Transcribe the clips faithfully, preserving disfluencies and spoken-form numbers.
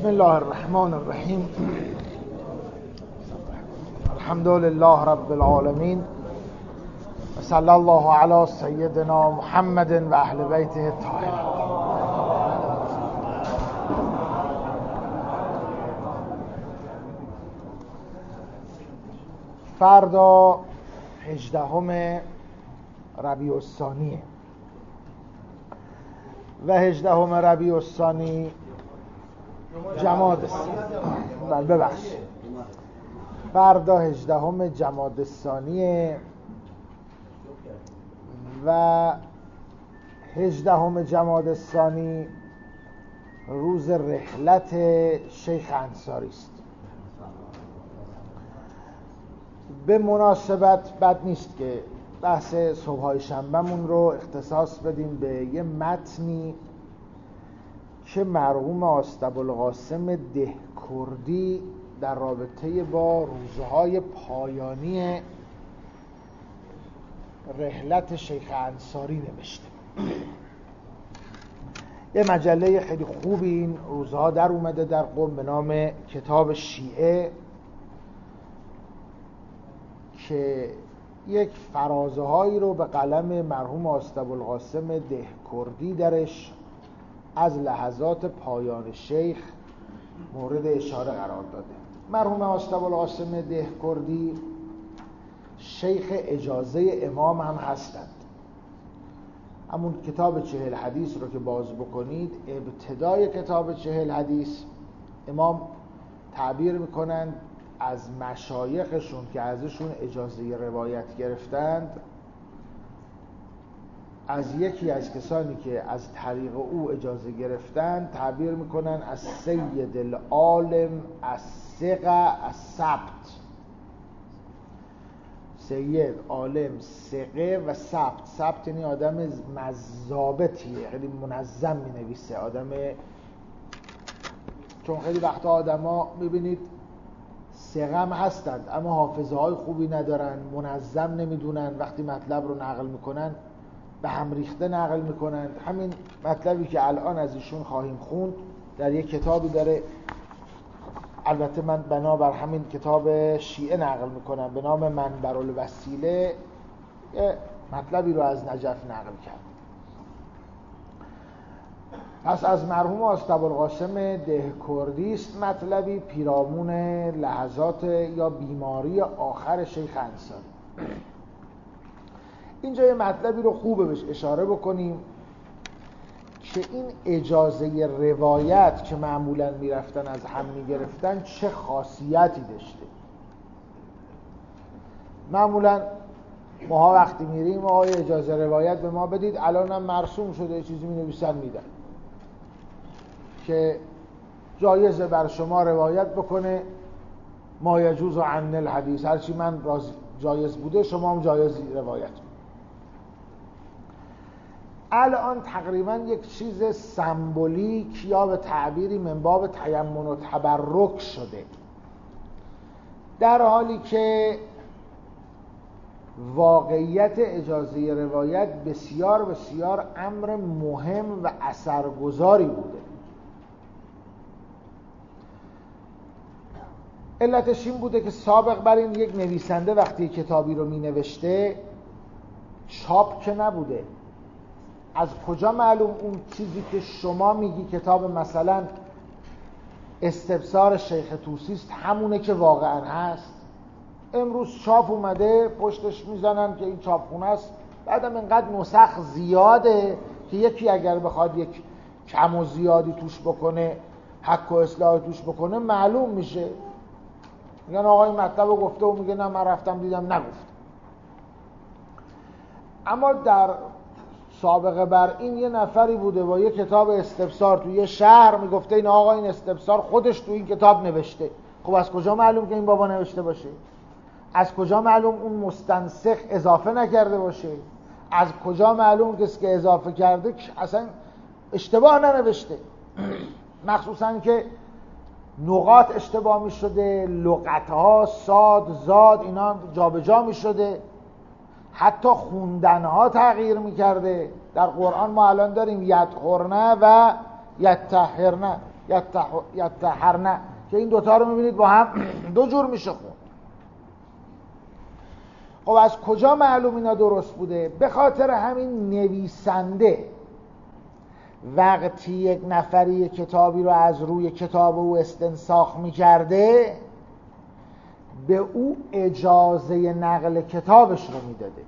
بسم الله الرحمن الرحیم. الحمد لله رب العالمین و صلی الله علی سیدنا محمد و اهل بیته الطاهرین. فردا هجدهم ربیع الثانی و هجدهم ربیع الثانی جماد الثانی ببخش فردا هجدهم جماد الثانی و هجدهم جماد الثانی روز رحلت شیخ انصاری است. به مناسبت بد نیست که بحث صبح‌های شنبه‌مون رو اختصاص بدیم به یه متنی که مرحوم آستاب‌القاسم دهکردی در رابطه با روزهای پایانی رحلت شیخ انصاری نوشته. یه مجله خیلی خوبی این روزها در اومده در قم به نام کتاب شیعه که یک فرازه هایی رو به قلم مرحوم آستاب‌القاسم دهکردی درش از لحظات پایان شیخ مورد اشاره قرار داده. مرحوم آستاب‌القاسم دهکردی شیخ اجازه امام هم هستند. همون کتاب چهل حدیث رو که باز بکنید، ابتدای کتاب چهل حدیث امام تعبیر میکنند از مشایخشون که ازشون اجازه روایت گرفتند، از یکی از کسانی که از طریق او اجازه گرفتند تعبیر میکنن از سید العالم از ثقه از ثبت. سید عالم ثقه و ثبت. ثبت یعنی آدم مضابطیه، خیلی منظم می نویسه آدم، چون خیلی وقتا آدم ها میبینید ثقه هم هستند اما حافظه های خوبی ندارن، منظم نمیدونن، وقتی مطلب رو نقل میکنن به هم ریخته نقل میکنن. همین مطلبی که الان از ایشون خواهیم خوند در یک کتابی داره، البته من بنابر همین کتاب شیعه نقل میکنم به نام منبر الوسیله، یه مطلبی رو از نجف نقل کرد. پس از مرحوم آستاب‌القاسم دهکردی است مطلبی پیرامون لحظات یا بیماری آخر شیخ انصاری. اینجا یه مطلبی رو خوبه بهش اشاره بکنیم که این اجازه روایت که معمولاً میرفتن از هم میگرفتن چه خاصیتی داشته. معمولاً ماها وقتی میریم آقای اجازه روایت به ما بدید، الان هم مرسوم شده یه چیزی مینویسن میدن که جایزه بر شما روایت بکنه ما یجوز عن الحدیث، هرچی من جایز بوده شما هم جایز روایت. الان تقریبا یک چیز سمبولیک یا به تعبیری من باب تیمن و تبرک شده، در حالی که واقعیت اجازه روایت بسیار بسیار امر مهم و اثرگذاری بوده. علتش این بوده که سابق بر این یک نویسنده وقتی کتابی رو می نوشته چاپ که نبوده. از کجا معلوم اون چیزی که شما میگی کتاب مثلا استبصار شیخ طوسی است همونه که واقعا هست؟ امروز چاپ اومده پشتش میزنن که این چاپخونه است، بعدم اینقدر نسخ زیاده که یکی اگر بخواد یک کم و زیادی توش بکنه، حق و اصلاح توش بکنه، معلوم میشه. میگن آقا این مطلب رو گفته و میگه نه من رفتم دیدم نگفت. اما در سابقه بر این یه نفری بوده با یه کتاب استبصار توی یه شهر میگفته این آقا این استبصار خودش تو این کتاب نوشته. خب از کجا معلوم که این بابا نوشته باشه؟ از کجا معلوم اون مستنسخ اضافه نکرده باشه؟ از کجا معلوم کسی که اضافه کرده اصلا اشتباه ننوشته؟ مخصوصا که نقاط اشتباه می شده، لغتها صاد زاد اینا جابجا می شده، حتی خوندنها تغییر می کرده. در قرآن ما الان داریم یدخرنه و یتطهرنه. یتطهرن که این دوتا رو میبینید با هم دو جور میشه خوند. خب از کجا معلوم اینا درست بوده؟ به خاطر همین نویسنده وقتی یک نفری کتابی رو از روی کتاب او استنساخ میکرده به او اجازه نقل کتابش رو میداده.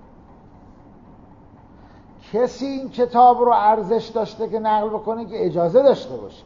کسی این کتاب رو ارزش داشته که نقل بکنه که اجازه داشته باشه.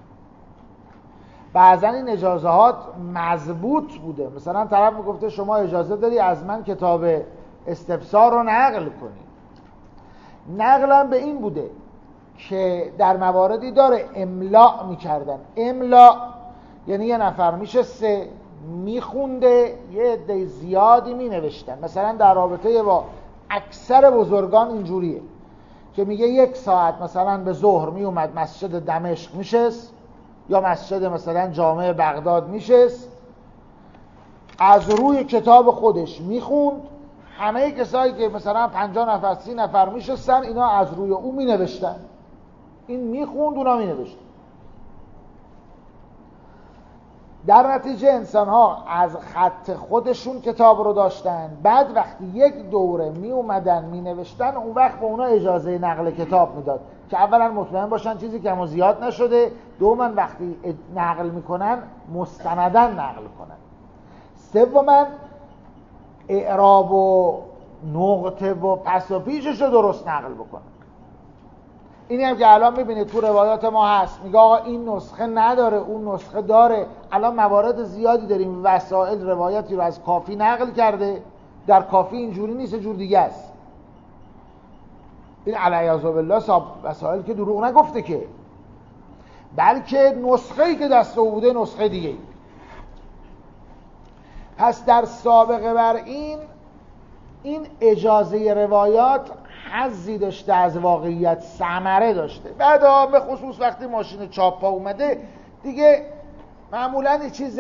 بعضا این اجازهات مضبوط بوده، مثلا طرف میگفته شما اجازه داری از من کتاب استبصار رو نقل کنی. نقلم به این بوده که در مواردی داره املاء میکردن. املاء یعنی یه نفر میشسته میخونده، یه عده زیادی مینوشتن. مثلا در رابطه با اکثر بزرگان اینجوریه که میگه یک ساعت مثلا به ظهر میومد مسجد دمشق میشست یا مسجد مثلا جامع بغداد میشست، از روی کتاب خودش میخوند. همه کسایی که مثلا پنجاه نفر سی نفر میشستن اینا از روی او مینوشتن، این میخوند اونا مینوشتن. در نتیجه انسان ها از خط خودشون کتاب رو داشتن، بعد وقتی یک دوره می اومدن می نوشتن اون وقت به اونا اجازه نقل کتاب میداد که اولا مطمئن باشن چیزی کم و زیاد نشده، دوما وقتی نقل میکنن مستندن نقل کنن، سوما اعراب و نقطه و پس و پیشش رو درست نقل بکنن. اینی هم که الان میبینید تو روایات ما هست، میگه آقا این نسخه نداره اون نسخه داره. الان موارد زیادی داریم وسائل روایتی رو از کافی نقل کرده، در کافی اینجوری نیست، جور دیگه است. این علیاذ بالله وسائل که دروغ نگفته که، بلکه نسخه‌ای که دست او بوده نسخه دیگه. پس در سابقه بر این این اجازه روایات حظی داشته از واقعیت، ثمره داشته. بعدا به خصوص وقتی ماشین چاپ پا اومده دیگه معمولا این چیز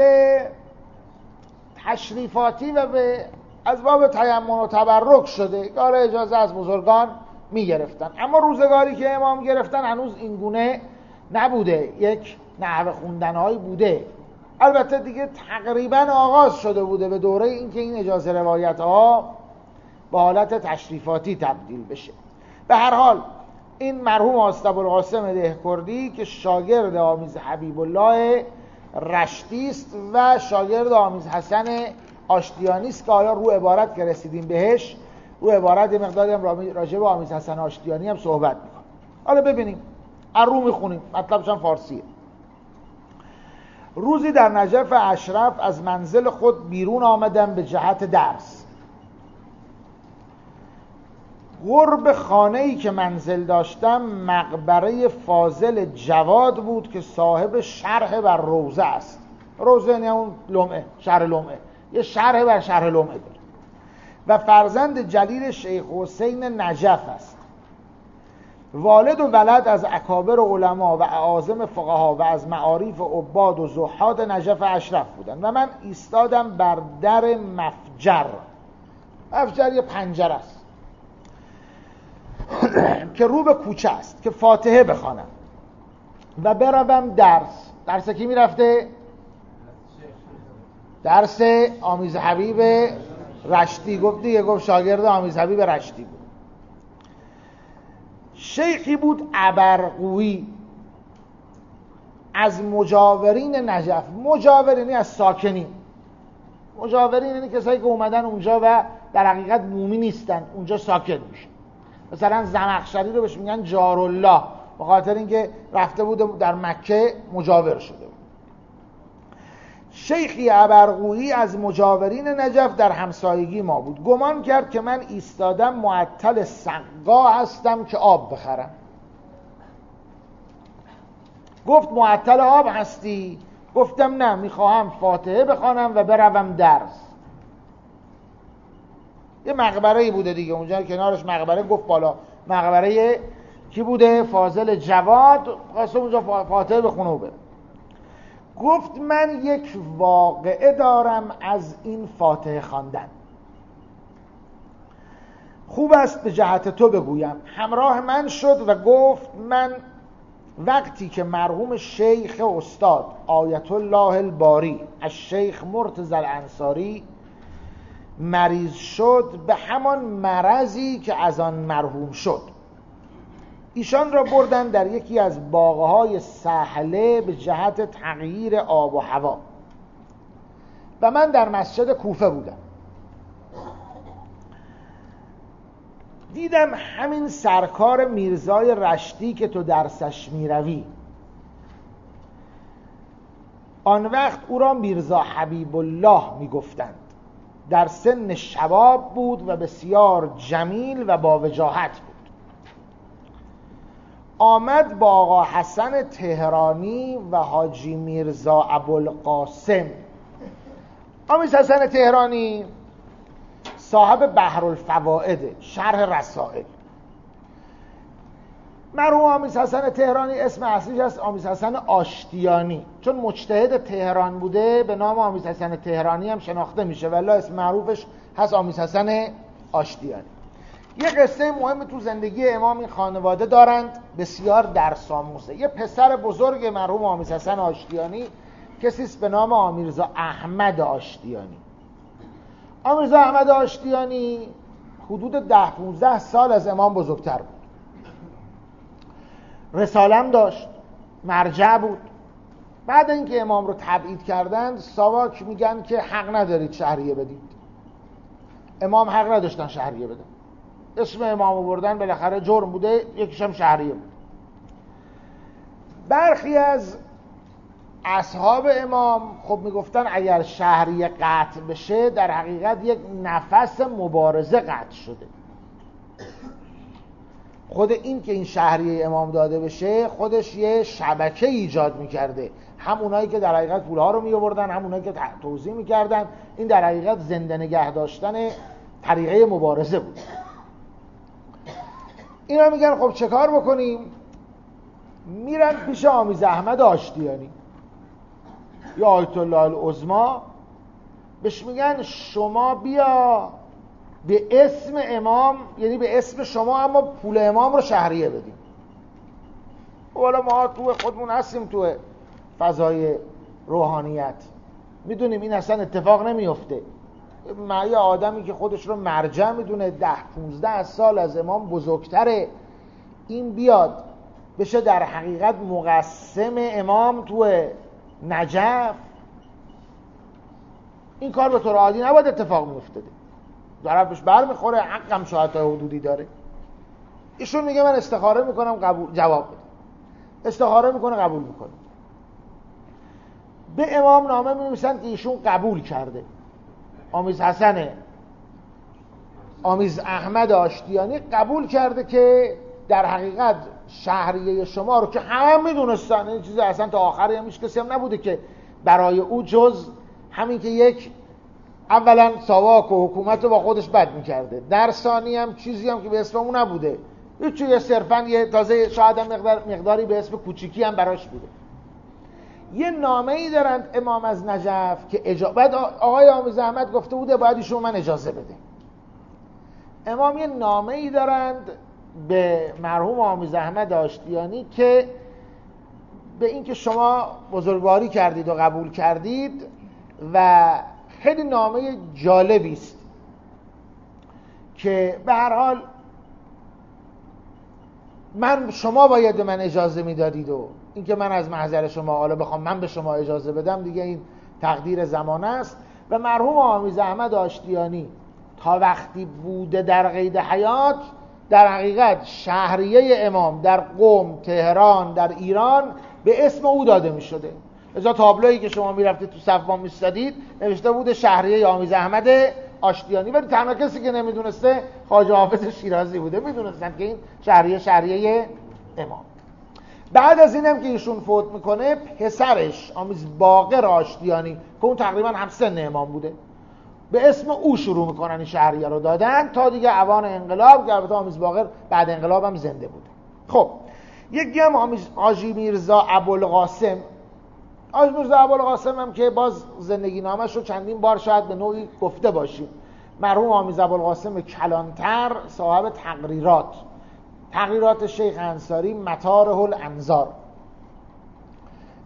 تشریفاتی و به از باب تیمم و تبرک شده که آره اجازه از بزرگان میگرفتن. اما روزگاری که امام گرفتن هنوز این گونه نبوده، یک نحوه خوندنهایی بوده. البته دیگه تقریبا آغاز شده بوده به دوره اینکه این اجازه روایت ها به حالت تشریفاتی تبدیل بشه. به هر حال این مرحوم آستابالقاسم دهکردی که شاگرد آمیز حبیب الله رشتی است و شاگرد آمیز حسن آشتیانی است که حالا رو عبارت که رسیدیم بهش، رو عبارت یه مقداری هم راجع به آمیز حسن آشتیانی هم صحبت میکنم. حالا ببینیم، از رو میخونیم، مطلبش هم فارسیه. روزی در نجف اشرف از منزل خود بیرون آمدم به جهت درس. قرب خانه‌ای که منزل داشتم مقبره فاضل جواد بود که صاحب شرح بر روزه است. روزه یعنی اون لمعه، شرح لمعه، یه شرح بر شرح لمعه داره و فرزند جلیل شیخ حسین نجف است. والد و ولد از اکابر علما و اعاظم فقها و از معارف عباد و زهاد نجف اشرف بودند و من ایستادم بر در مفجر. مفجر یه پنجره است که رو به کوچه است که فاتحه بخوانم و بروم درس. درس کی میرفته؟ درس آمیز حبیب رشتی. گفت دیگه، گفت شاگرد آمیز حبیب رشتی بود. شیخی بود ابرقویی از مجاورین نجف. مجاورینی از ساکنین. مجاورین یعنی کسایی که اومدن اونجا و در حقیقت مومی نیستن، اونجا ساکن میشن. مثلا زمخشری رو بهش میگن جارالله، به خاطر اینکه رفته بود در مکه مجاور شده بود. شیخی ابرقویی از مجاورین نجف در همسایگی ما بود. گمان کرد که من ایستادم معطل سقا هستم که آب بخرم. گفت معطل آب هستی؟ گفتم نه، میخواهم فاتحه بخوانم و بروم درس. یه مقبره‌ای بوده دیگه اونجا کنارش مقبره. گفت بالا مقبره کی بوده؟ فاضل جواد. خواست اونجا فاتحه بخونه و بره. گفت من یک واقعه دارم از این فاتحه خواندن، خوب است به جهت تو بگویم. همراه من شد و گفت من وقتی که مرحوم شیخ استاد آیت الله الباری از شیخ مرتضی الانصاری مریض شد به همان مرضی که از آن مرحوم شد، ایشان را بردن در یکی از باغ‌های سهله به جهت تغییر آب و هوا و من در مسجد کوفه بودم. دیدم همین سرکار میرزای رشتی که تو درسش میروی، آن وقت او را میرزا حبیب الله میگفتند، در سن شباب بود و بسیار جمیل و با وجاهت بود. آمد با آقا حسن تهرانی و حاجی میرزا ابوالقاسم. آقا حسن تهرانی صاحب بحرالفوائد، شرح رسائل. مرحوم آمیز حسن تهرانی اسم اصلیش است آمیز حسن آشتیانی، چون مجتهد تهران بوده به نام آمیز حسن تهرانی هم شناخته میشه، ولی اسم معروفش هست آمیز حسن آشتیانی. یه قصه مهم تو زندگی امام این خانواده دارند، بسیار درس آموزه. یه پسر بزرگ مرحوم آمیز حسن آشتیانی کسی است به نام آمیرزا احمد آشتیانی. آمیرزا احمد آشتیانی حدود ده پونزده سال از امام بزرگتر بود، رسالم داشت، مرجع بود. بعد اینکه امام رو تبعید کردند ساواک میگن که حق ندارید شهریه بدید. امام حق نداشتن شهریه بدن، اسم امام آوردن بالاخره جرم بوده، یکیشم شهریه بود. برخی از اصحاب امام خب میگفتن اگر شهریه قطع بشه در حقیقت یک نفس مبارزه قطع شده. خود این که این شهریه امام داده بشه خودش یه شبکه ایجاد میکرده، هم اونایی که در حقیقت پولها رو میآوردن، هم اونایی که توزیع میکردن. این در حقیقت زنده نگه داشتن طریقه مبارزه بود. اینا میگن خب چه کار بکنیم؟ میرن پیش آمیز احمد آشتیانی یا آیت الله العظمی، بهش میگن شما بیا به اسم امام، یعنی به اسم شما، اما پول امام رو شهریه بدیم. والا ما تو خودمون هستیم تو فضای روحانیت، میدونیم این اصلا اتفاق نمیفته. یه آدمی که خودش رو مرجع میدونه، ده پونزده سال از امام بزرگتره، این بیاد بشه در حقیقت مقسم امام تو نجف، این کار به طور عادی نباید اتفاق میافتاده. طرفش بر میخوره، حقم شاید تا حدودی داره. ایشون میگه من استخاره میکنم قبول، جواب بده. استخاره میکنه قبول میکنه. به امام نامه می‌نویسن که ایشون قبول کرده. آمیز حسن آمیز احمد آشتیانی قبول کرده که در حقیقت شهریه شما رو که همه میدونستن، این چیز اصلا تا آخر هم هیچ کسی هم نبوده که برای او جز همین که یک اولا ساواک و حکومت رو با خودش بد میکرده، در ثانی هم چیزی هم که به اسم اون نبوده، هیچی، صرفا یه تازه شاید هم مقدار مقداری به اسم کوچیکی هم براش بوده. یه نامه ای دارند امام از نجف که اجازه، بعد آقای آمیز احمد گفته بوده باید ایشون من اجازه بده. امام یه نامه ای دارند به مرحوم آمیز احمد آشتیانی که به این که شما بزرگواری کردید و قبول کردید، و خیلی نامه جالبی است که به هر حال من شما باید به من اجازه میدادید و این که من از محضر شما حالا بخوام من به شما اجازه بدم دیگه این تقدیر زمانه است. و مرحوم آمیز احمد آشتیانی تا وقتی بوده در قید حیات در حقیقت شهریه امام در قم، تهران، در ایران به اسم او داده می شده. ازا تابلویی که شما می رفتید تو صفوان می استادید نوشته بوده شهریه آمیز احمد آشتیانی، ولی تنها کسی که نمیدونسته خواجه حافظ شیرازی بوده، میدونستن که این شهریه شهریه امام. بعد از اینم که ایشون فوت میکنه پسرش آمیز باقر آشتیانی که اون تقریبا هم سن امام بوده به اسم او شروع میکنن این شهریه رو دادن تا دیگه اوان انقلاب، که البته آمیز باقر بعد انقلاب هم زنده بوده. خب یکی هم آمیز حاجی میرزا ابوالقاسم. حاجی میرزا ابوالقاسم هم که باز زندگی نامش رو چندین بار شاید به نوعی گفته باشیم. مرحوم آمیز ابوالقاسم کلانتر صاحب تقریرات تقریرات شیخ انصاری مطاره الانظار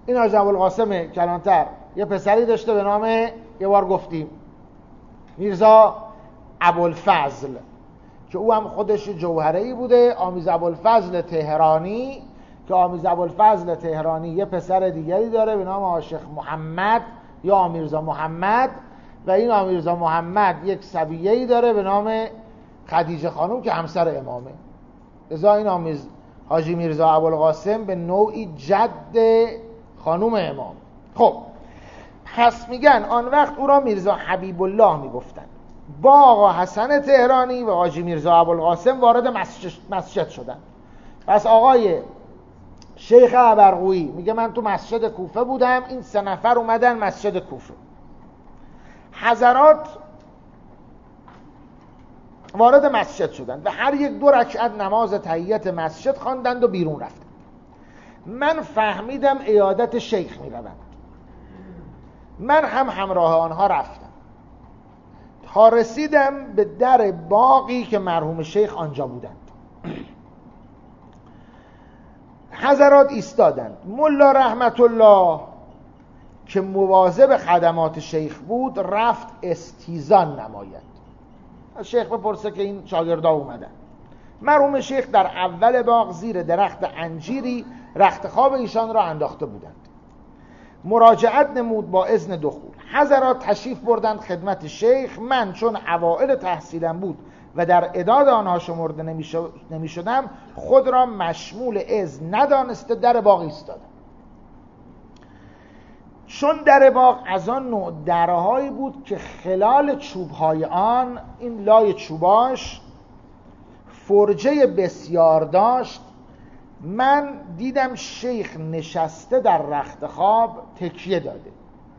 این حاجی ابوالقاسم کلانتر یه پسری داشته به نام، یه بار گفتیم، میرزا ابوالفضل، که او هم خودش جوهره‌ای بوده. آمیز ابوالفضل تهرانی، که آمیز ابوالفضل تهرانی یه پسر دیگری داره به نام آشیخ محمد یا آمیرزا محمد، و این آمیرزا محمد یک صبیه‌ای داره به نام خدیجه خانم که همسر امامه. لذا این آمیز حاجی میرزا ابوالقاسم به نوعی جد خانم امام. خب پس میگن آن وقت او را میرزا حبیب الله میگفتن. با آقا حسن تهرانی و حاجی میرزا ابوالقاسم وارد مسجد شدن. پس آقای شیخ ابرقویی میگه من تو مسجد کوفه بودم، این سه نفر اومدن مسجد کوفه. حضرات وارد مسجد شدند و هر یک دو رکعت نماز تحیت مسجد خواندند و بیرون رفتند. من فهمیدم عیادت شیخ میروند. من هم همراه آنها رفتم تا رسیدم به در باغی که مرحوم شیخ آنجا بودند. حضرات ایستادند. ملا رحمت الله که مواظب خدمات شیخ بود رفت استیزان نماید. از شیخ بپرسه که این شاگردا اومدن. مرحوم شیخ در اول باغ زیر درخت انجیری رخت خواب ایشان را انداخته بودند. مراجعت نمود با اذن دخول. حضرات تشریف بردند خدمت شیخ. من چون اوائل تحصیلم بود و در اعداد آنها شمرده نمی شدم خود را مشمول اذن ندانسته در باغ ایستادم. چون در باغ از آن نوع درهایی بود که خلال چوبهای آن، این لای چوباش فرجه بسیار داشت، من دیدم شیخ نشسته در رخت خواب تکیه داده،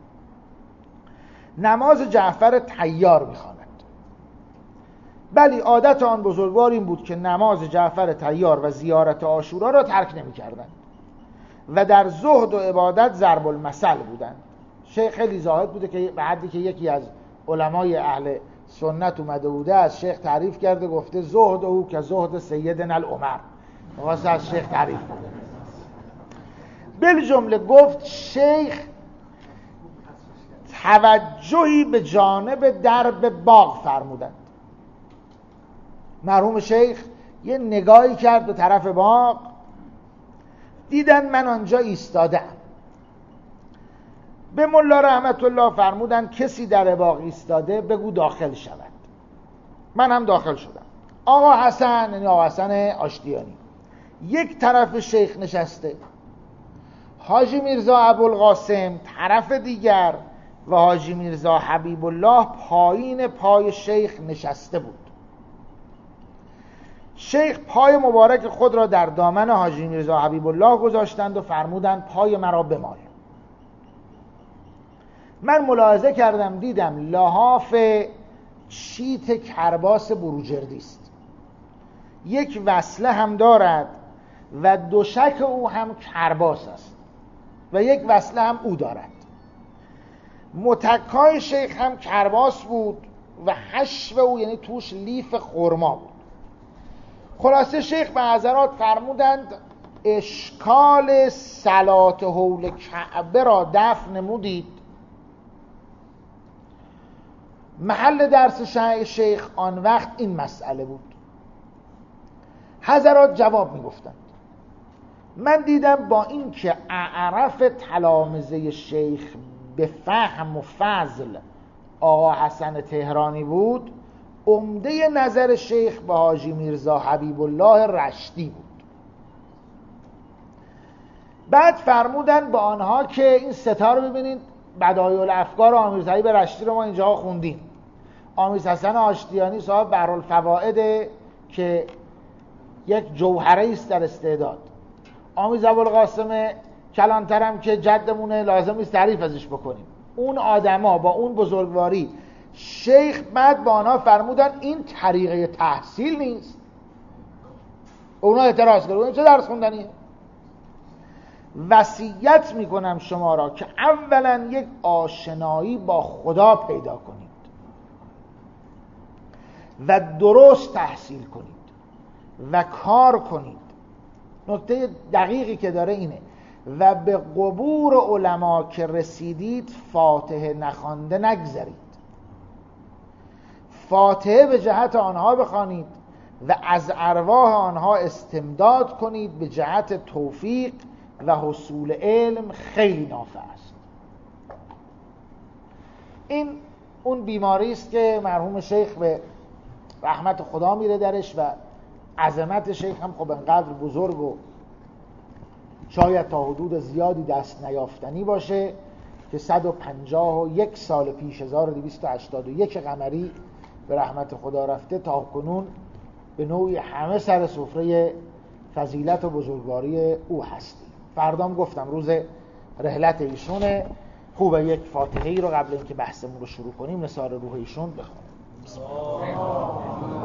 نماز جعفر طیار می‌خواند. بلی عادت آن بزرگوار این بود که نماز جعفر طیار و زیارت عاشورا را ترک نمی‌کردند و در زهد و عبادت ضرب المثل بودند. شیخ خیلی زاهد بوده که به حدی که یکی از علمای اهل سنت اومده بوده از شیخ تعریف کرده، گفته زهد او که زهد سیدنا العمر. واسه از شیخ تعریف بوده. بالجمله گفت شیخ توجهی به جانب درب باغ فرمودند. مرحوم شیخ یه نگاهی کرد به طرف باغ، دیدن من آنجا ایستادم. به ملا رحمت الله فرمودن کسی در باغ ایستاده بگو داخل شود. من هم داخل شدم. آقا حسن، یعنی آقا حسن آشتیانی، یک طرف شیخ نشسته، حاجی میرزا ابوالقاسم طرف دیگر و حاجی میرزا حبیب الله پایین پای شیخ نشسته بود. شیخ پای مبارک خود را در دامن حاجی میرزا حبیب الله گذاشتند و فرمودند پای مرا بمال. من ملاحظه کردم دیدم لحاف چیت کرباس بروجردی است، یک وصله هم دارد و دوشک او هم کرباس است و یک وصله هم او دارد. متکای شیخ هم کرباس بود و حشو او یعنی توش لیف خرما بود. خلاصه شیخ به حضرات فرمودند اشکال صلات حول کعبه را دفع نمودید. محل درس شیخ آن وقت این مسئله بود. حضرات جواب میگفتند. من دیدم با این که اعرف تلامذه شیخ به فهم و فضل آقا حسن تهرانی بود، عمده نظر شیخ به حاجی میرزا حبیب الله رشتی بود. بعد فرمودن با آنها که این ستا رو ببینید، بدایع الافکار آمیز حبیب رشتی رو ما اینجا خوندیم. آمیز حسن آشتیانی صاحب بحرالفوائد که یک جوهره است در استعداد. آمیز ابوالقاسم کلانترم که جدمونه لازم نیست تعریف ازش بکنیم. اون آدما با اون بزرگواری، شیخ بعد با آنها فرمودن این طریقه تحصیل نیست. اونا اعتراض کردن چه درس خوندنیه؟ وصیت میکنم شما را که اولا یک آشنایی با خدا پیدا کنید و درست تحصیل کنید و کار کنید. نکته دقیقی که داره اینه و به قبور علما که رسیدید فاتحه نخوانده نگذرید. فاتحه به جهت آنها بخوانید و از ارواح آنها استمداد کنید به جهت توفیق و حصول علم خیلی نافع است. این اون بیماری است که مرحوم شیخ به رحمت خدا میره درش و عظمت شیخ هم خب انقدر بزرگ و شاید تا حدود زیادی دست نیافتنی باشه که صد و پنجاه و یک سال پیش هزار و دویست و هشتاد و یک قمری به رحمت خدا رفته تا کنون به نوعی همه سر سفره فضیلت و بزرگواری او هستی. فردام گفتم روز رحلت ایشونه، خوبه یک فاتحه‌ای رو قبل اینکه بحثمون رو شروع کنیم نثار روح ایشون بخونیم. بسم الله.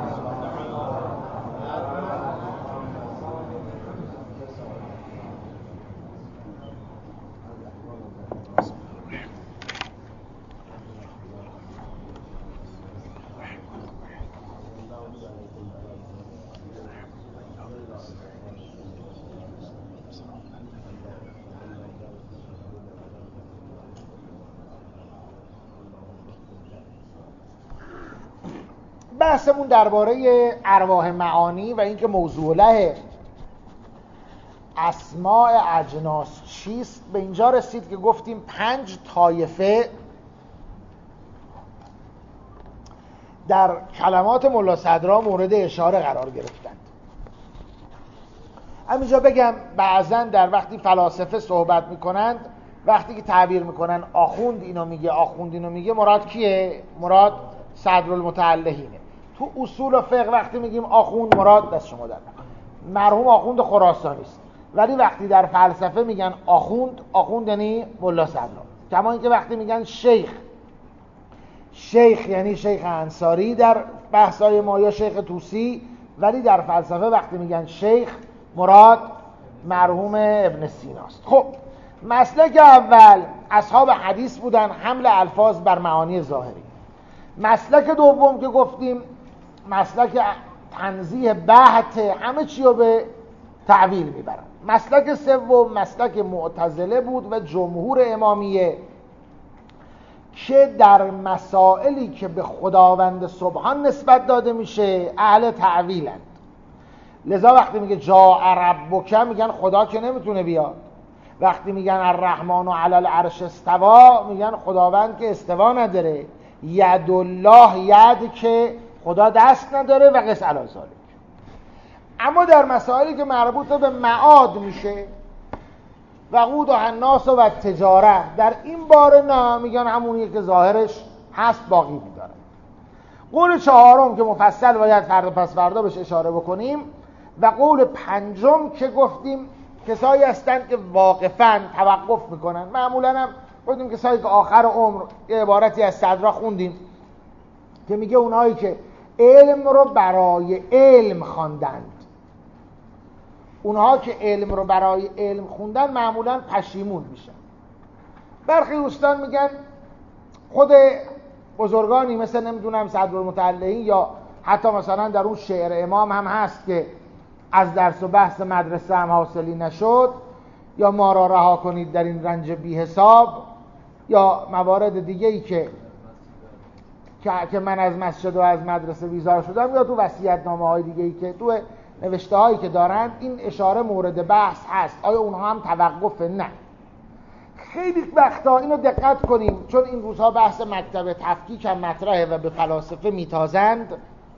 بحثمون درباره ارواح معانی و اینکه موضوع له اسماء اجناس چیست به اینجا رسید که گفتیم پنج طایفه در کلمات ملا صدرا مورد اشاره قرار گرفتند. همینجا بگم بعضن در وقتی فلاسفه صحبت میکنند، وقتی که تعبیر میکنن آخوند اینو میگه آخوند اینو میگه، مراد کیه؟ مراد صدرالمتعلهینه. تو اصول فقه وقتی میگیم آخوند مراد دست شما در مرحوم آخوند خراسانی است، ولی وقتی در فلسفه میگن آخوند، آخوند یعنی ملا صدرا. کما اینکه وقتی میگن شیخ، شیخ یعنی شیخ انصاری در بحثای ما یا شیخ طوسی، ولی در فلسفه وقتی میگن شیخ مراد مرحوم ابن سیناست. خب مسلک اول اصحاب حدیث بودن، حمل الفاظ بر معانی ظاهری. مسلک دوم که گفتیم مسلک تنزیه بحث، همه چی رو به تعویل میبرن. مسلک سوم مسلک معتزله بود و جمهور امامیه که در مسائلی که به خداوند سبحان نسبت داده میشه اهل تعویلند. لذا وقتی میگه جاء ربک میگن خدا که نمیتونه بیاد، وقتی میگن الرحمن علی العرش استوا میگن خداوند که استوا نداره، ید الله ید که خدا دست نداره و قس علی ذالک. اما در مسائلی که مربوط به معاد میشه وقود و الناس و تجاره، در این باره نه، میگن همونیه که ظاهرش هست باقی میداره. قول چهارم که مفصل باید فردا پس فردا بهش اشاره بکنیم و قول پنجم که گفتیم کسایی هستن که واقفاً توقف میکنن. معمولاً هم گفتیم کسایی که آخر عمر یه عبارتی از صدرا خوندیم که میگه اونایی که علم رو برای علم خواندند، اونها که علم رو برای علم خوندن معمولاً پشیمون میشن. برخی دوستان میگن خود بزرگانی مثل نمیدونم صدرالمتعلهین یا حتی مثلا در اون شعر امام هم هست که از درس و بحث مدرسه هم حاصلی نشد، یا ما را رها کنید در این رنج بی حساب، یا موارد دیگه ای که که من از مسجد و از مدرسه بیزار شدم، یا تو وصیت‌نامه های دیگه ای که تو نوشته هایی که دارن این اشاره مورد بحث هست. آیا اونها هم توقف؟ نه. خیلی وقتا اینو دقت کنیم چون این روزها بحث مکتب تفکیک هم مطرحه و به فلاسفه میتازند.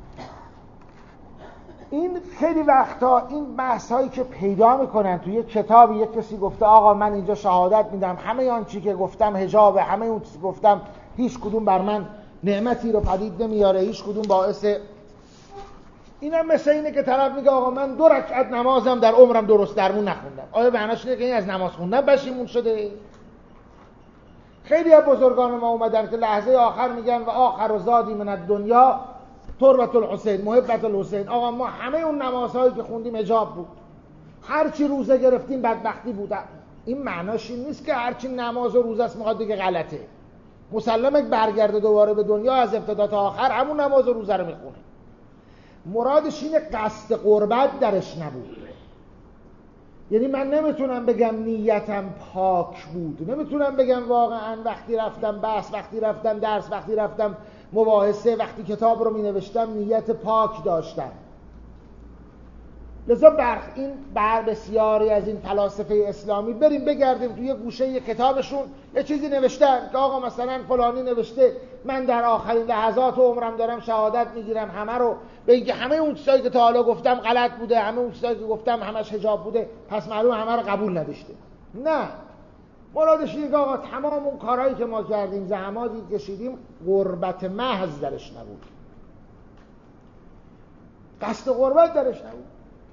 این خیلی وقتا این بحث هایی که پیدا میکنن توی کتابی، یک کسی گفته آقا من اینجا شهادت میدم همه آن چی که گفتم حجابه، همه اون چی گفتم هیچ کدوم بر من نعمتی رو پدید نمیاره، هیچ کدوم باعث، اینم مثل اینه که طرف میگه آقا من دو رکعت نمازم در عمرم درست درمون نخوندم. آیا معناش اینه که این از نماز خوندن پشیمون شده؟ خیلی از بزرگان ما اومدن که لحظه آخر میگن و آخر و زادی من الدنیا تربت الحسین محبت الحسین. آقا ما همه اون نمازهایی که خوندیم حجاب بود، هرچی روزه گرفتیم بدبختی بود. این معناش این نیست که هرچی نماز و روزه است میخواد دیگه غلطه. مسلمه برگرده دوباره به دنیا از ابتدا تا آخر همون نماز و روزه رو میخونه. مرادش اینه قصد قربت درش نبود. یعنی من نمیتونم بگم نیتم پاک بود، نمیتونم بگم واقعا وقتی رفتم بحث، وقتی رفتم درس، وقتی رفتم مباحثه، وقتی کتاب رو می نوشتم نیت پاک داشتم. لذا بر این بر بسیاری از این فلاسفه اسلامی بریم بگردیم توی گوشه یه کتابشون یه چیزی نوشتن که آقا مثلا فلانی نوشته من در آخرین لحظات عمرم دارم شهادت میگیرم همه رو به اینکه همه اون چیزایی که تا حالا گفتم غلط بوده، همه اون چیزایی که گفتم همش حجاب بوده، پس معلوم همه رو قبول نداشته. نه، مرادش اینه که آقا تمام اون کارهایی که ما کردیم، زحماتی کشیدیم، غربت محض درش نبود، قصد غربت درش نبود.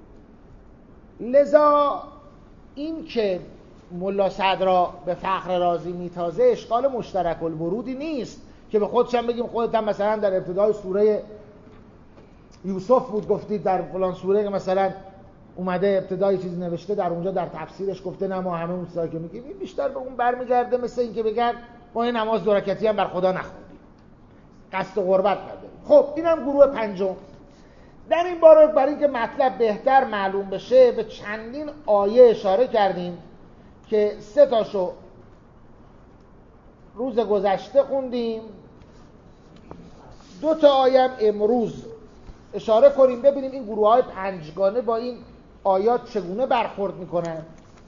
لذا این که ملا صدرا به فخر رازی میتازه اشکال مشترک الورودی نیست که به خودش هم بگیم خودت هم مثلا در ابتدای سوره یوسف بود گفتید در فلان سوره که مثلا اومده ابتدای چیز نوشته، در اونجا در تفسیرش گفته نه ما همه اون چیزایی که میگیم این بیشتر به اون برمیگرده، مثل این که بگن ما این نماز دو رکعتی هم بر خدا نخوندیم، قصد غربت نداریم. خب اینم گروه پنجم. در این باره برای اینکه مطلب بهتر معلوم بشه به چندین آیه اشاره کردیم که سه تاشو روز گذشته خوندیم، دو تا آیه امروز اشاره کنیم ببینیم این گروه های پنجگانه با این آیات چگونه برخورد میکنن.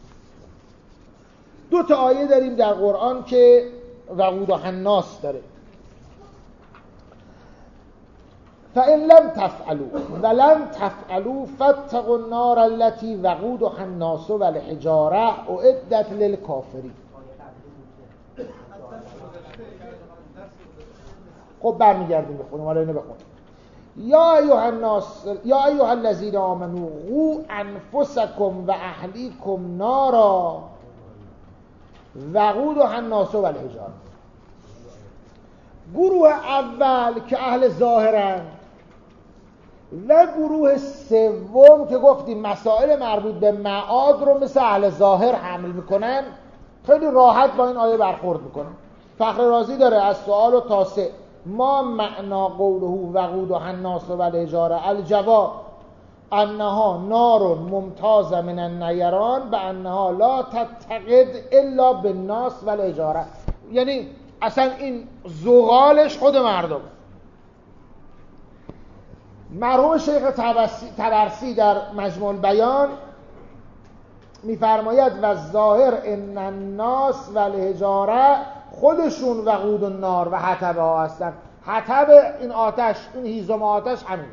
دو تا آیه داریم در قرآن که وقود و حناس داره. فَإِن لَمْ تَفْعَلُوا وَلَنْ تَفْعَلُوا فَاتَّقُوا النَّارَ الَّتِي وَقُودُهَا النَّاسُ وَالْحِجَارَةُ أُعِدَّتْ لِلْكَافِرِينَ. خب برمیگردیم بخونیم، حالا اینو بخونیم. یا ایها الناس یا ایها الذین آمنوا قوا انفسکم و اهلیکم نارا وقودها الناس والحجاره. گروه اول که اهل ظاهرن و گروه سوم که گفتیم مسائل مربوط به معاد رو مثل اهل ظاهر حمل میکنن، خیلی راحت با این آیه برخورد میکنن. فخر رازی داره از سوال و تاسع ما معنا قوله وقودها الناس والحجاره الجواب انها نار ممتاز من النیران به انها لا تتقد الا بالناس والحجاره. یعنی اصلا این زغالش خود مردم. مرحوم شیخ طبرسی در مجموع البیان میفرماید و ظاهر ان الناس والحجاره خودشون وقود النار و حطب ها هستن. حطب این آتش، این هیزم آتش همینه.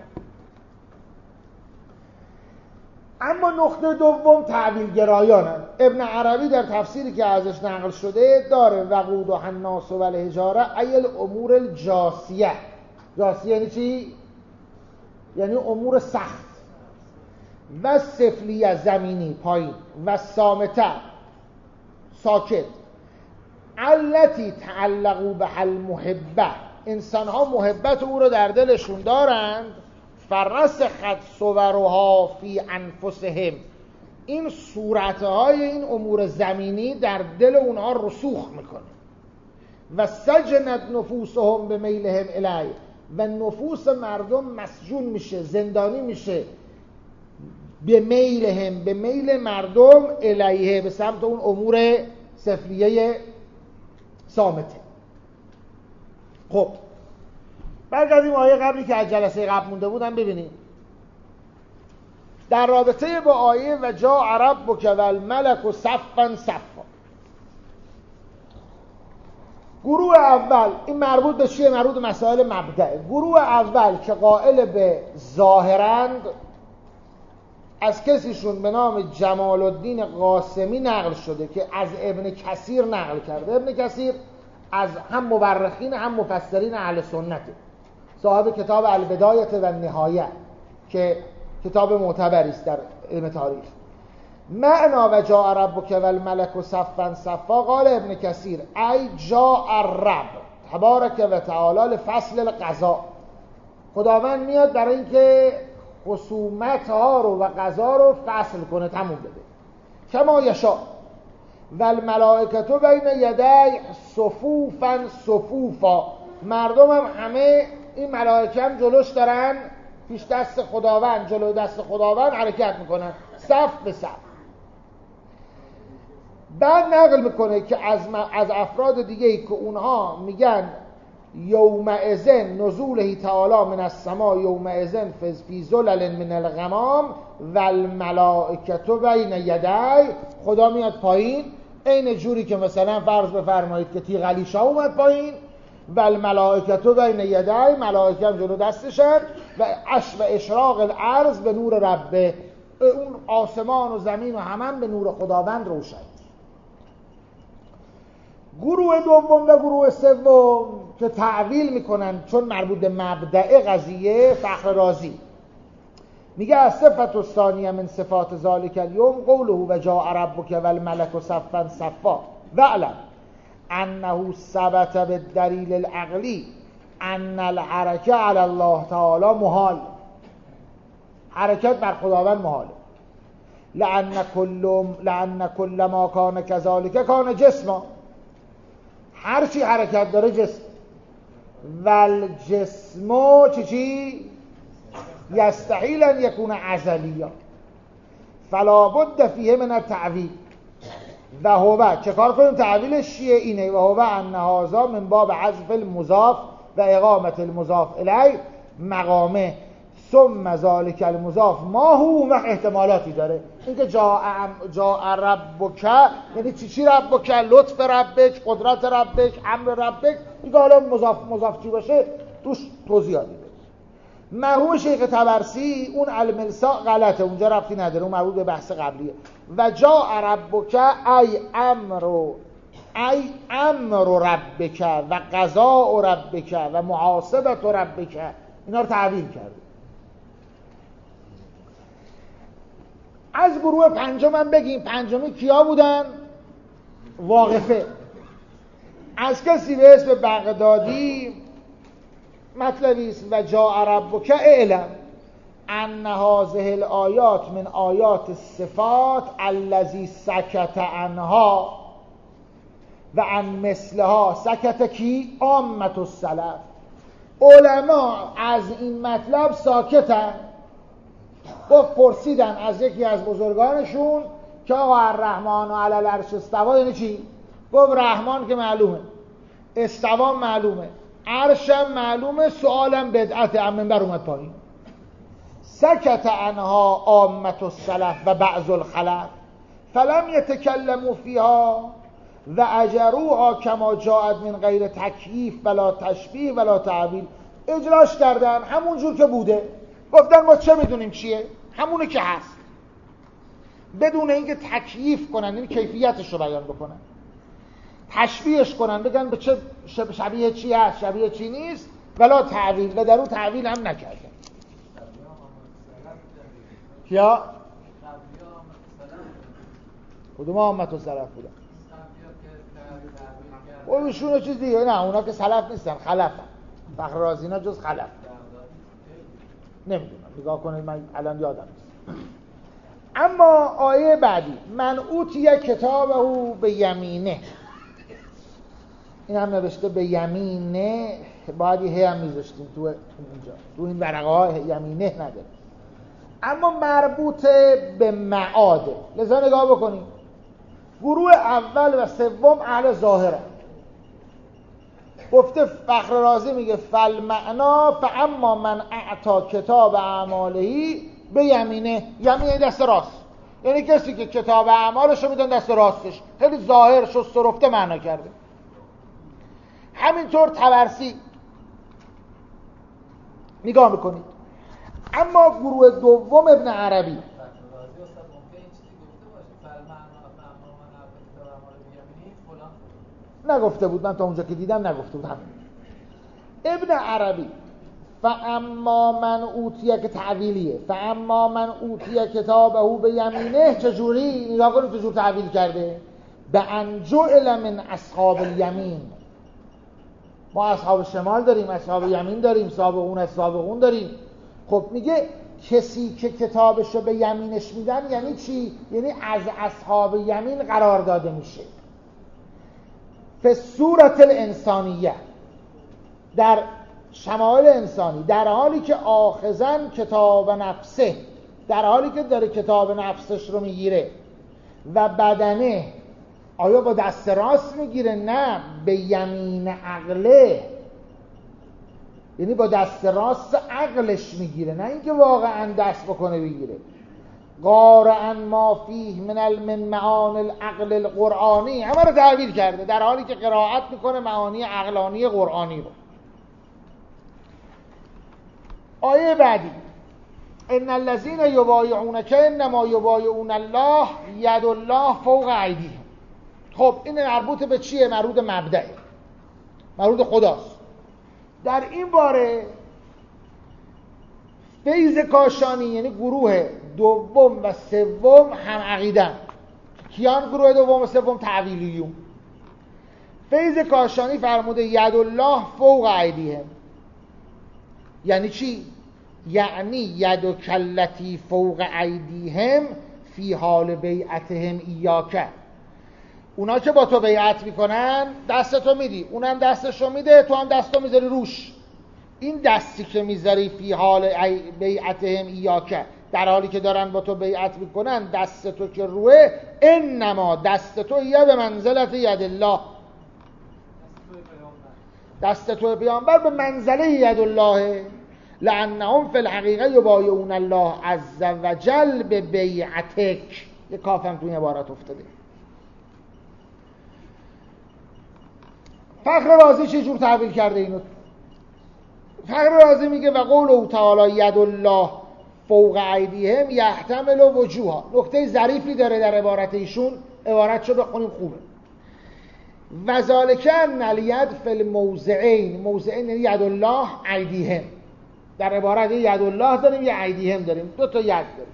اما نقطه دوم تعبیر گرایانن. ابن عربی در تفسیری که ازش نقل شده داره وقودها الناس والحجاره ای الامور الجاسیه. جاسیه یعنی چی؟ یعنی امور سخت و سفلیه زمینی پایین و صامته ساکت التی تعلقوا به المحبه. انسان ها محبت او رو در دلشون دارند. فرسخت صورها فی انفسهم. این صورتهای این امور زمینی در دل اونها رسوخ میکنه. و سجنت نفوسهم به میلهم الیه. و نفوس مردم مسجون میشه، زندانی میشه به میلهم، به میل مردم الیه، به سمت اون امور سفلیه صامته. خب برگردیم آیه قبلی که از جلسه قبل مونده بودم ببینیم. در رابطه با آیه و جاء ربک والملک صفا صفا. گروه اول این مربوط به چیه؟ مربوط به مسائل مبدأ. گروه اول که قائل به ظاهرند از کسیشون به نام جمال الدین قاسمی نقل شده که از ابن کثیر نقل کرده. ابن کثیر از هم مورخین هم مفسرین اهل سنته، صاحب کتاب البدایه و النهایه که کتاب معتبری است در علم تاریخ. معنا و جاء ربک والملک صفا صفا قال ابن کثیر ای جاء الرب تبارک و تعالی لفصل القضاء. خداوند میاد برای اینکه خصومت ها رو و قضا رو فصل کنه، تموم بده. کما یشاء والملائکه بین یدی صفوفا صفوفا. مردم هم همه این ملائکه هم جلوش دارن، پیش دست خداوند، جلو دست خداوند حرکت میکنن، صف به صف. بعد نقل میکنه که از, از افراد دیگه ای که اونها میگن یومئذن نزوله تعالی من السماء یومئذن فی ظلل من الغمام و الملائکه بین یدی، خدا میاد پایین این جوری که مثلا فرض بفرمایید که تیغ علیشا اومد پایین و الملائکه بین یدی، ملائکه هم جلو دستشن و اش و اشراق الارض به نور ربه، اون آسمان و زمین و همه به نور خداوند روشن. گروه دوم و گروه سوم که تعویل میکنن چون مربوط به مبدأ قضیه، فخر رازی میگه از صفت الثانیه من صفات ذالک الیوم قوله و جاء ربک و الملک صفا صفا واعلم انه ثبت بالدلیل العقلی ان الحرکه علی الله تعالی محال، حرکت بر خداوند محاله. لأن كل لأن كل ما كان كذلك كان جسما، هر چی حرکت داره جسم، والجسم چی چی یستحیل ان یکون ازلیا فلا بد فیه من التعویل و هو، چه کار کنیم تعویلش چیه؟ اینه و هو ان هذا من باب حذف المضاف و اقامت المضاف الیه مقامه ثم ذالک المضاف ما هو، و احتمالاتی داره. اینکه جاء جاء ربک یعنی چی چی ربک، لطف ربک، قدرت ربک، امر ربک، این حالا مضاف مضاف چی باشه توش توضیحاتی داره. مرحوم شیخ طبرسی اون الملسا غلطه، اونجا ربطی نداره، اون مربوط به بحث قبلیه. و جاء ربک ای امر ای امر ربک و قضاء ربک و محاسبت ربک، اینا رو تعویل کرده. از گروه پنجم هم بگیم. پنجمی کیا بودن؟ واقفه. از کسی به اسم بغدادی مطلبی است و جاء ربک اعلم ان هذه الآیات من آیات الصفات الذی سکت عنها و عن مثلها سکت کی؟ عامة السلف. علما از این مطلب ساکتن. گفت پرسیدن از یکی از بزرگانشون که آقا الرحمن و علی العرش استوا یعنی چی؟ گفت رحمان که معلومه، استوا معلومه، عرشم معلومه، سوالم بدعت، هم منبر اومد پایین. سکت عنها عامة السلف و بعض الخلف فلم یتکلموا فیها و اجروها کما جاءت من غیر تکییف ولا تشبیه ولا تعویل. اجراش کردن همون جور که بوده، گفتن ما چه میدونیم چیه، همونه که هست، بدون اینکه تکییف کنن، این کیفیتش رو بیان بکنن، تشبیهش کنن، بگن به چه شبیه چی هست شبیه چی نیست، ولا تعویل، و در اون تعویل هم نکردن. کیا؟ کدوم عامة السلف بودن؟ اوشون چیز دیگه، نه اونا که سلف نیستن، خلفن. فخر رازی اینا جز خلف. نمیدونم، نگاه کنید من الان یادم نیست. اما آیه بعدی من اوتی کتابه به یمینه، این هم نوشته به یمینه، باید یه هم میذاشتیم تو اینجا، تو این ورقه ها یمینه نداره، اما مربوط به معاده. لذا نگاه بکنید گروه اول و سوم اهل ظاهره. گفته فخر رازی میگه فالمعنا فاما من اعطا کتاب اعمالهی به یمینه، یمینه دست راست، یعنی کسی که کتاب اعمالش رو میدن دست راستش، خیلی ظاهر شست و رفته معنا کرده. همینطور طبرسی نگاه میکنید. اما گروه دوم ابن عربی نگفته بود، من تا اونجا که دیدم نگفته بود. همین ابن عربی فاما من اوتیه که تعویلیه، فاما من اوتیه کتابه به یمینه، چجوری؟ نگاه کنید چجور تعویل کرده. به انجعل من اصحاب الیمین، ما اصحاب شمال داریم، اصحاب یمین داریم، سابقون از سابقون داریم. خب میگه کسی که کتابشو به یمینش میدن یعنی چی؟ یعنی از اصحاب یمین قرار داده میشه. به صورت الانسانیه، در شمایل انسانی، در حالی که آخذن کتاب نفسه، در حالی که داره کتاب نفسش رو میگیره، و بدنه آیا با دست راست میگیره؟ نه، به یمین عقله، یعنی با دست راست عقلش میگیره، نه اینکه واقعا دست بکنه بگیره. قارعا ما فیه من من معانی العقل القرآنی، همه رو تعبیر کرده در حالی که قرائت میکنه معانی عقلانی قرآنی رو. آیه بعدی، ان الذين یبایعونک انما یبایعون الله ید الله فوق ایدیهم. خب این مربوط به چیه؟ مربوط به مبدأ، مربوط خداست. در این باره فیض کاشانی یعنی گروه دوم و سوم هم عقیدن. کیان گروه دوم و سوم؟ تعویلیون. فیض کاشانی فرموده ید الله فوق ایدیهم. یعنی چی؟ یعنی ید کلتی فوق ایدیهم فی حال بیعتهم ایاک. اونا که با تو بیعت میکنن دستتو میدی، اونم دستشو میده، تو هم دستو میذاری روش. این دستی که میذاری فی حال بیعتهم ایاک، در حالی که دارن با تو بیعت میکنن، دست تو که روه، انما دست تو یه به منزلت ید الله، دست تو پیامبر به منزله ید الله، لانهم فی الحقیقه یبایعون الله عز وجل به بیعتک. یه کافم تو این عبارت افتاده. فخر رازی چه جور تعبیر کرده اینو؟ فخر رازی میگه و قوله تعالی ید الله فوق ایدیهم یحتمل وجوها. نکته ظریفی داره در عبارت ایشون، عبارت شو بخونیم خوبه. و ذالک ان الید فی الموضعین، موضعین یعنی ید الله ایدیهم. در عبارت ید الله داریم، یه ایدیهم داریم، دو تا ید داریم.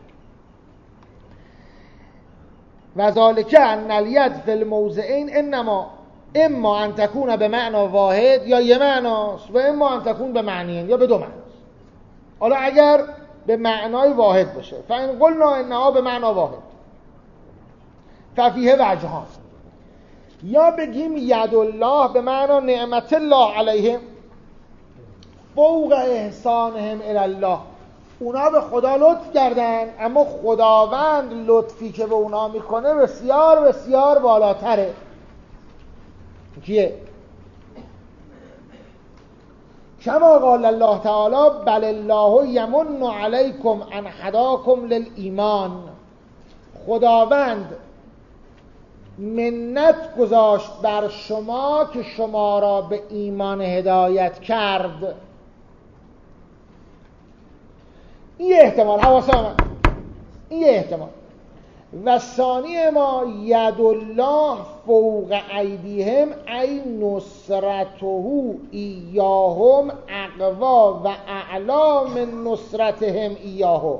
و ذالک ان الید فی الموضعین انما اما ان تکون به معنا واحد، یا یه معناست، و اما ان تکون به معنیین، یا به دو معناست. حالا اگر به معنای واحد باشه، فان قلنا انها به معنا واحد ففیه وجهان، یا بگیم ید الله به معنا نعمت الله علیهم فوق احسانهم الی الله. اونا به خدا لطف کردن، اما خداوند لطفی که به اونا میکنه بسیار بسیار بالاتره. کیه؟ کما قال الله تعالی بل الله یمن علیکم ان هداکم للایمان. خداوند منت گذاشت بر شما که شما را به ایمان هدایت کرد. این احتمال حواسا من، این احتمال. و ثانی ما ید الله فوق ایدیهم ای نصرته ایاهم اقوا و اعلا من نصرتهم ایاهم.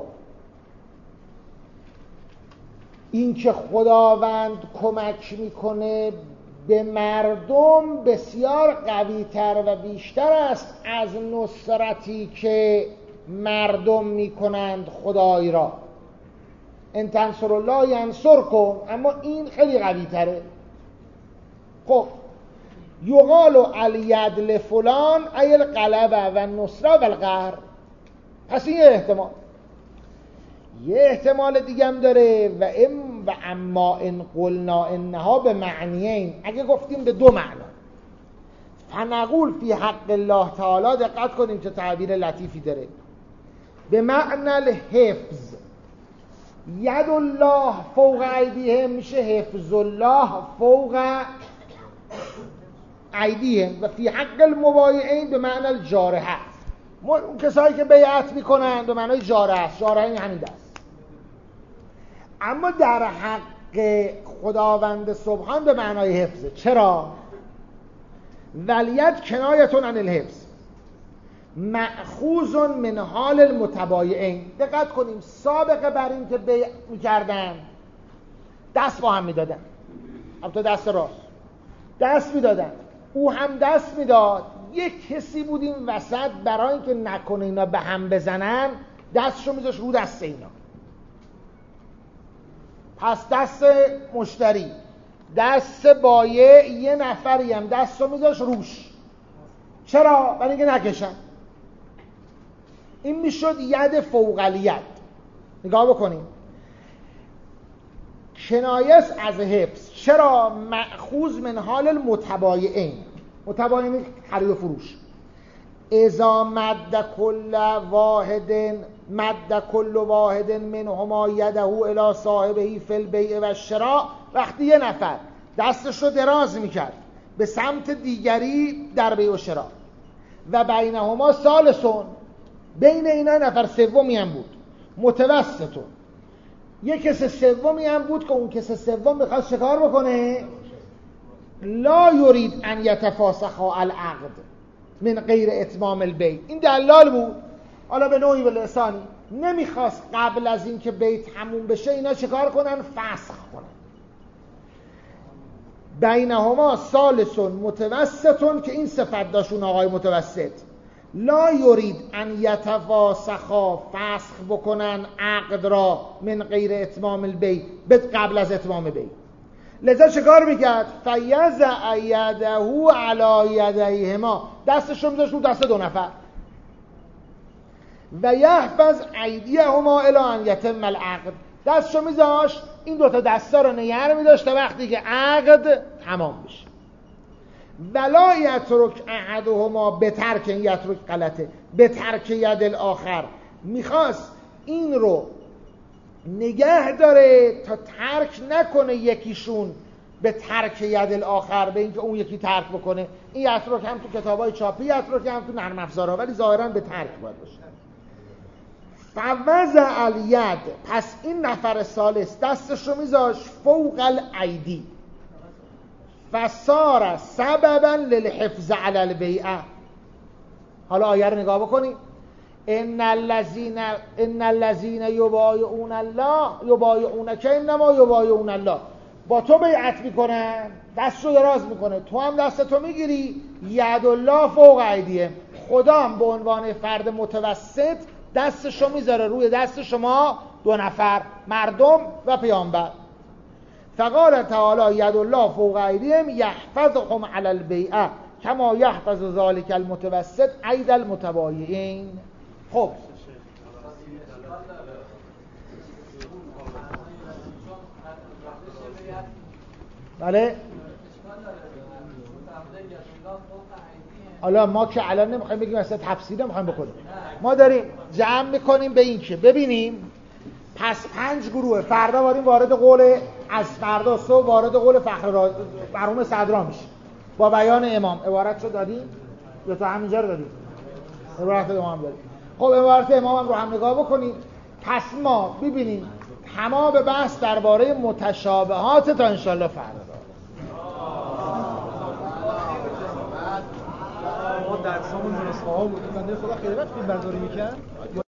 این که خداوند کمک میکنه به مردم بسیار قوی‌تر و بیشتر است از نصرتی که مردم میکنند خدای را. ان تنصر الله ینصرکم، اما این خیلی قوی تره. خب یقال الید لفلان ای الغلبه و النصره و القهر. پس این یه احتمال. یه احتمال دیگه هم داره و ام و اما ان قلنا انها به معنیین، اگه گفتیم به دو معنا، فنقول فی حق الله تعالی، دقت کنیم چه تعبیر لطیفی داره، به معنی الحفظ. ید الله فوق ایدیهم میشه حفظ الله فوق ایدیهم و فی حق المبایعین به معنی الجارحه. اون کسایی که بیعت میکنن به معنی جارحه است، جارحه این همین دست. اما در حق خداوند سبحان به معنای حفظه. چرا؟ ولید کنایتون عن الحفظ مأخوذ من حال المتبایعین. دقت کنیم، سابقه بر این که بیع میکردن دست با هم میدادن، البته دست راست دست میدادن، او هم دست میداد. یک کسی بود این وسط برای اینکه نکنه اینا به هم بزنن دستشو میذاش رو دست اینا. پس دست مشتری، دست بایع، یه نفری هم دستو میذاش روش. چرا؟ برای اینکه نکشن. این میشد ید فوق الید. نگاه بکنیم، کنایه از حفظ. چرا؟ مأخوذ من حال المتبایعین، متبایعین خرید و فروش. اذا مد کل واحد مد کل واحد منهما یده الی صاحبه فی البیع و الشراء، وقتی یه نفر دستش رو دراز میکرد به سمت دیگری در بیع و شراء و بینهما ثالثون، بین اینا نفر سومی هم بود، متوسطون، یک کس سومی هم بود که اون کس سوم میخواد شکار بکنه، لا یرید ان یتفاسخا العقد من غیر اتمام البیع. این دلال بود، حالا به نوعی به لسانی نمیخواست قبل از این که بیع تموم بشه اینا چکار کنن؟ فسخ کنن. بینهما ثالثون متوسطون، که این صفت داشون آقای متوسط، لا یرید ان یتفاسخا، فسخ بکنن عقد را من غیر اتمام البیع، قبل از اتمام بیع. لذا چکار میکرد؟ فیضع یده علی یدیهما، دستش رو میذاشت رو دست دو نفر، و یحفظ ایدیهما الی ان یتم العقد، دستش رو میذاشت این دوتا دستا رو نگه میداشت تا وقتی که عقد تمام بشه. ولا یترک احدهما به ترک، یترک غلطه، به ترک ید الاخر، میخواست این رو نگه داره تا ترک نکنه یکیشون به ترک ید الاخر، به اینکه اون یکی ترک بکنه. این یترک هم تو کتابای چاپی یترک، هم تو نرم افزارها، ولی ظاهرا به ترک باید باشه. فوضع الید، پس این نفر ثالث دستش رو میذاش فوق الایدی، فصار سببا للحفظ علی البیعه. حالا آیه رو نگاه بکنید. ان الذين ان الذين یبایعون الله یبایعونک انما یبایعون الله، با تو بیعت میکنن، دست رو دراز میکنه، تو هم دست تو میگیری، ید الله فوق ایدیهم، خدا هم به عنوان فرد متوسط دستشو میذاره روی دست شما دو نفر، مردم و پیامبر. فقال تعالی ید الله فوق ایدیهم یحفظهم علی البیعه کما یحفظ ذلک المتوسط اید المتبایعین. خب بله، حالا ما که الان نمیخوایم بگیم اصلا تفسیر نمیخوایم بکنیم، ما داریم جمع میکنیم به این که ببینیم پس پنج گروه، فردا واریم وارد قول، از فردا صبح وارد قول فخر را... مرحوم صدرا میشه با بیان امام. عبارت شو دادیم یا تو همینجا رو دادیم؟ عبارت امام دادیم. خب عبارت امام هم رو هم نگاه بکنید. پس ما ببینیم تمام بحث درباره متشابهات تا انشالله فردا. ما درسامون نسخه ها بود، بنده خدا خیلی وقت فیلم برداری میکرد.